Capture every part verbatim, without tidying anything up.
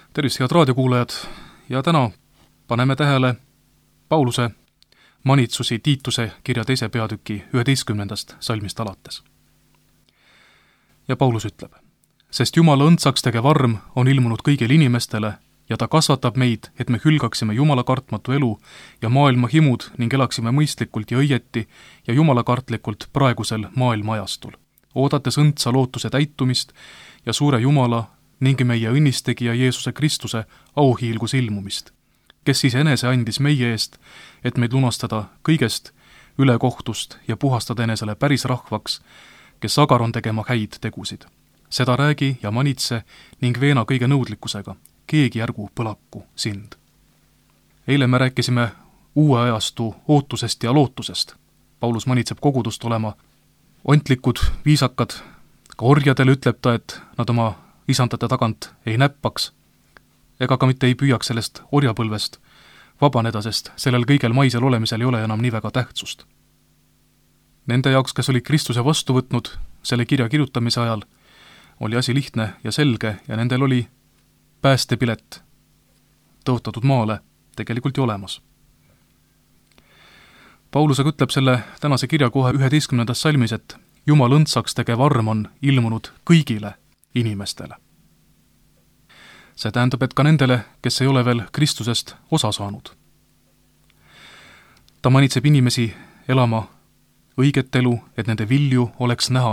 Tervist, head raadiokuulajad, ja täna paneme tähele Pauluse manitsusi Tiituse kirja teise peatüki üheteistkümnendast salmist alates. Ja Paulus ütleb, sest Jumala õndsaks tegev arm on ilmunud kõigile inimestele ja ta kasvatab meid, et me hülgaksime Jumala kartmatu elu ja maailma himud ning elaksime mõistlikult ja õieti ja Jumala kartlikult praegusel maailma ajastul, oodates õndsa lootuse täitumist ja suure Jumala ning meie õnnistegija Jeesuse Kristuse auhiilguse ilmumist, kes siis enese andis meie eest, et meid lunastada kõigest ülekohtust ja puhastada enesele päris rahvaks, kes agar on tegema häid tegusid. Seda räägi ja manitse ning veena kõige nõudlikkusega, keegi ärgu põlaku sind. Eile me rääkisime uue ajastu ootusest ja lootusest. Paulus manitseb kogudust olema ontlikud, viisakad, ka orjadele ütleb ta, et nad oma isandate tagant ei näppaks, ega ka mitte ei püüaks sellest orjapõlvest vabaneda, sest sellel kõigel maisel olemisel ei ole enam nii väga tähtsust. Nende jaoks, kes olid Kristuse vastu võtnud selle kirja kirjutamise ajal, oli asi lihtne ja selge ja nendel oli päästepilet tõotatud maale tegelikult ju olemas. Paulusega ütleb selle tänase kirja kohe üheteistkümnendas salmis, et Jumal õndsaks tegev arm on ilmunud kõigile inimestele. See tähendab, et ka nendele, kes ei ole veel Kristusest osa saanud. Ta manitseb inimesi elama õiget elu, et nende vilju oleks näha.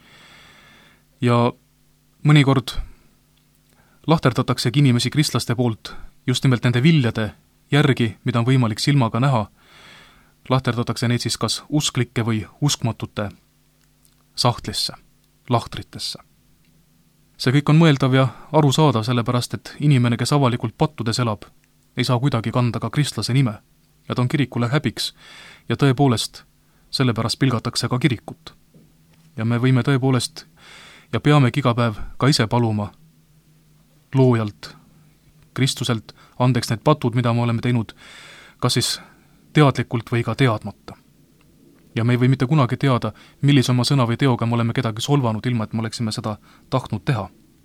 Ja mõnikord lahterdataksegi inimesi kristlaste poolt just nimelt nende viljade järgi, mida on võimalik silmaga näha, lahterdatakse neid siis kas usklike või uskmatute sahtlisse, lahtritesse. See kõik on mõeldav ja arusaadav, sellepärast, et inimene, kes avalikult pattudes elab, ei saa kuidagi kanda ka kristlase nime ja ta on kirikule häbiks ja tõepoolest sellepärast pilgatakse ka kirikut. Ja me võime tõepoolest ja peamegi iga päev ka ise paluma loojalt, Kristuselt, andeks need patud, mida me oleme teinud, kas siis teadlikult või ka teadmata. Ja me ei või mitte kunagi teada, millise oma sõna või teoga me oleme kedagi solvanud, ilma et me oleksime seda tahtnud teha.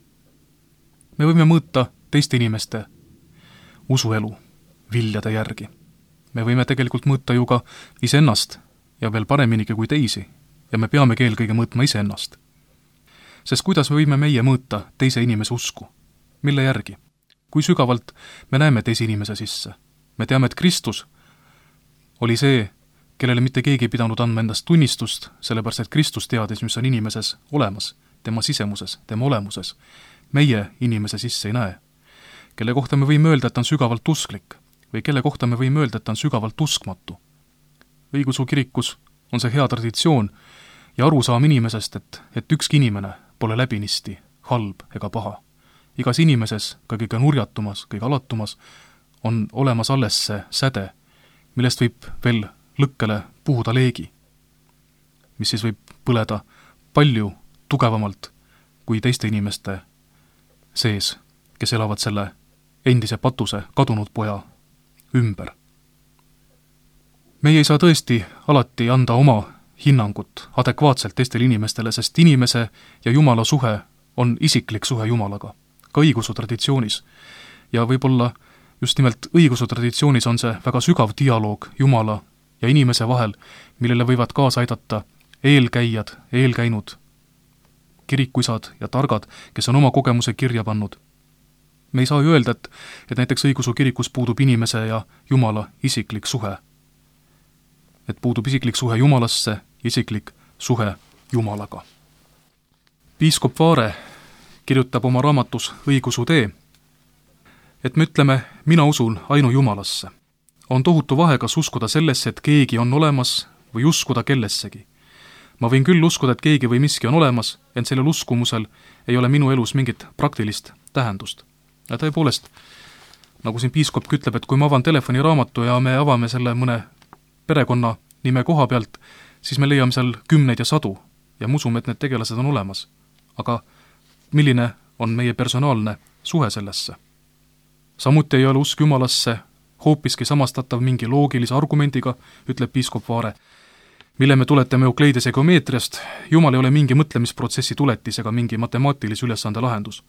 Me võime mõõta teiste inimeste usuelu viljade järgi. Me võime tegelikult mõõta ju ka iseennast ja veel pareminigi kui teisi ja me peame eelkõige mõõtma iseennast. Sest kuidas me võime meie mõõta teise inimese usku? Mille järgi? Kui sügavalt me näeme teise inimese sisse? Me teame, et Kristus oli see, kellele mitte keegi ei pidanud andma endast tunnistust, sellepärast et Kristus teadis, mis on inimeses olemas, tema sisemuses, tema olemuses. Meie inimese sisse ei näe. Kelle kohta me võime öelda, et ta on sügavalt usklik või kelle kohta me võime öelda, et ta on sügavalt uskmatu. Õigeusu kirikus on see hea traditsioon ja arusaam inimesest, et, et ükski inimene pole läbinisti halb ega paha. Igas inimeses, ka kõige nurjatumas, kõige alatumas, on olemas alles see säde, millest võib veel lõkkele puhuda leegi, mis siis võib põleda palju tugevamalt kui teiste inimeste sees, kes elavad selle endise patuse kadunud poja ümber. Meie ei saa tõesti alati anda oma hinnangut adekvaatselt teistele inimestele, sest inimese ja Jumala suhe on isiklik suhe Jumalaga, ka õigeusu traditsioonis. Ja võib-olla just nimelt õigeusu traditsioonis on see väga sügav dialoog Jumala ja inimese vahel, millele võivad kaasa aidata eelkäijad, eelkäinud kirikuisad ja targad, kes on oma kogemuse kirja pannud. Me ei saa ju öelda, et, et näiteks õigeusu kirikus puudub inimese ja Jumala isiklik suhe. Et puudub isiklik suhe Jumalasse, isiklik suhe Jumalaga. Piiskop Vaare kirjutab oma raamatus Õigeusu tee, et me ütleme, mina usun ainu Jumalasse. On tohutu vahe, kas uskuda sellesse, et keegi on olemas või uskuda kellessegi. Ma võin küll uskuda, et keegi või miski on olemas, ent sellel uskumusel ei ole minu elus mingit praktilist tähendust. Ja tõepoolest, nagu siin piiskop ütleb, et kui ma avan telefoniraamatu ja me avame selle mõne perekonna nime koha pealt, siis me leiame seal kümneid ja sadu ja me usume, et need tegelased on olemas. Aga milline on meie personaalne suhe sellesse? Samuti ei ole usk Jumalasse hoopiski samastatav mingi loogilise argumendiga, ütleb piiskop Vaare, mille me tuletame Eukleidese geomeetriast. Jumal ei ole mingi mõtlemisprotsessi tuletis ega mingi matemaatilise ülesande lahendus.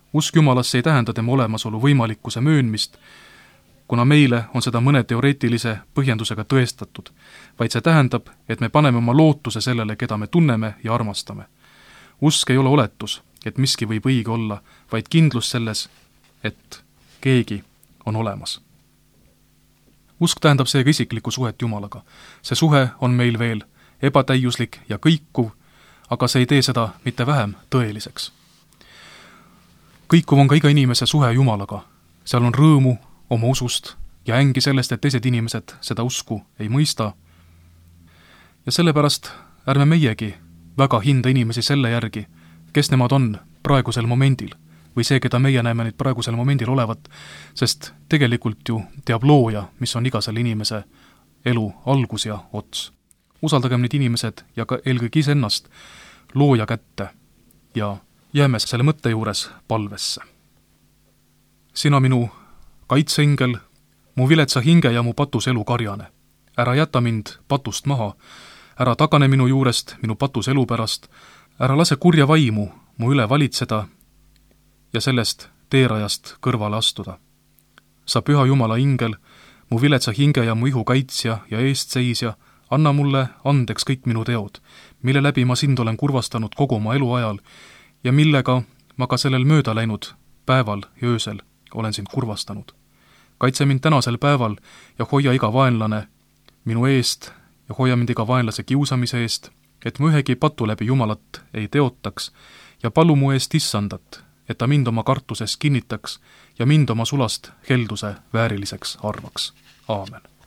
Usk Jumalasse ei tähenda tema olemasolu võimalikkuse möönmist, kuna meile on seda mõne teoreetilise põhjendusega tõestatud, vaid see tähendab, et me paneme oma lootuse sellele, keda me tunneme ja armastame. Usk ei ole oletus, et miski võib õige olla, vaid kindlus selles, et keegi on olemas. Usk tähendab seega isiklikku suhet Jumalaga. See suhe on meil veel ebatäiuslik ja kõikuv, aga see ei tee seda mitte vähem tõeliseks. Kõikuv on ka iga inimese suhe Jumalaga. Seal on rõõmu oma usust ja ängi sellest, et teised inimesed seda usku ei mõista. Ja sellepärast ärme meiegi väga hinda inimesi selle järgi, kes nemad on praegusel momendil või see, keda meie näeme nüüd praegusel momendil olevat, sest tegelikult ju teab looja, mis on iga selle inimese elu algus ja ots. Usaldagem need inimesed ja ka eelkõige iseennast looja kätte ja jääme selle mõtte juures palvesse. Sina minu kaitseingel, mu viletsa hinge ja mu patus elu karjane. Ära jäta mind patust maha, ära tagane minu juurest minu patus elu pärast, ära lase kurja vaimu mu üle valitseda ja sellest teerajast kõrvale astuda. Sa püha Jumala ingel, mu viletsa hinge ja mu ihu kaitsja ja eestseisja, anna mulle andeks kõik minu teod, mille läbi ma sind olen kurvastanud kogu oma elu ajal ja millega ma ka sellel mööda läinud päeval ja öösel olen sind kurvastanud. Kaitse mind tänasel päeval ja hoia iga vaenlane minu eest ja hoia mind iga vaenlase kiusamise eest, et mu ühegi patu läbi Jumalat ei teotaks ja palu mu eest issandat, et ta mind oma kartuses kinnitaks ja mind oma sulast helduse vääriliseks arvaks. Aamen.